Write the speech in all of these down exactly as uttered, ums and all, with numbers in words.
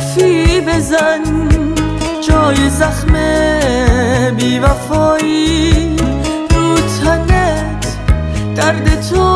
حرفی بزن جای زخم بی وفایی رو تنت، درد تو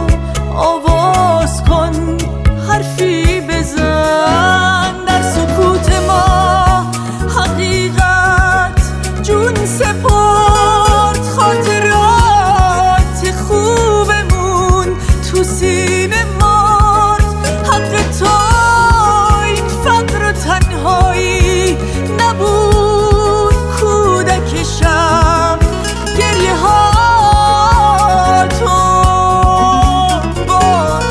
آواز کن، حرفی بزن. در سکوت ما حقیقت جون سپرد، خاطرات خوبمون تو سینه مرد. حق تو این فقر و تنهایی نبود، کودکشم گریه ها تو باد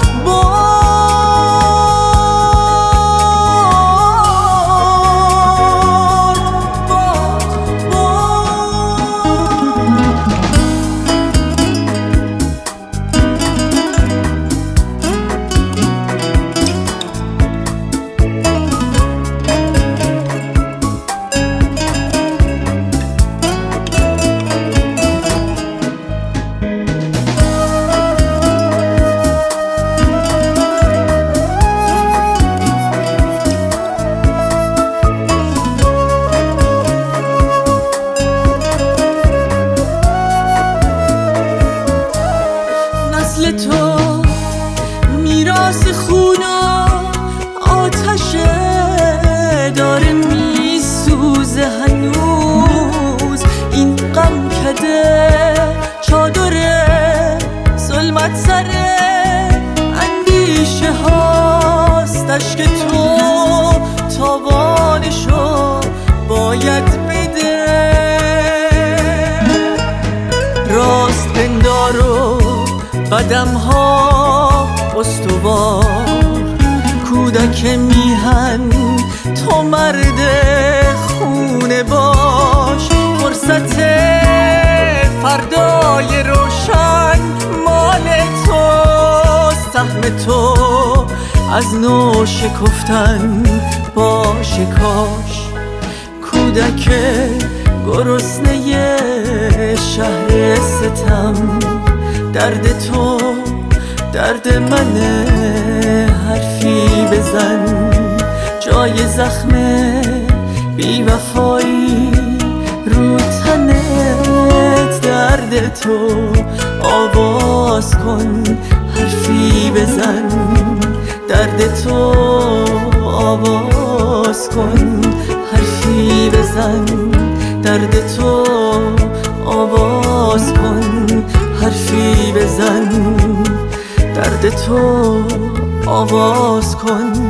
تو میراث خون و آتشه داره میسوزه هنوز. این غم کده چادره ظلمت سره اندیشه هاست. اشک تو تاوانشو باید بده. راست بندارو قدم ها استوار، کودک میهن تو مرد خونه باش. فرصت فردای روشن مال توست، سهم تو از نو شکفتن باشه کاش. کودک گرسنه شهر ستم، درد تو درد منه، حرفی بزن جای زخم بی وفایی رو تنت. درد تو آواز کن، حرفی بزن درد تو آواز کن، حرفی بزن درد تو آواز کن، حرفی بزن درد تو آواز کن.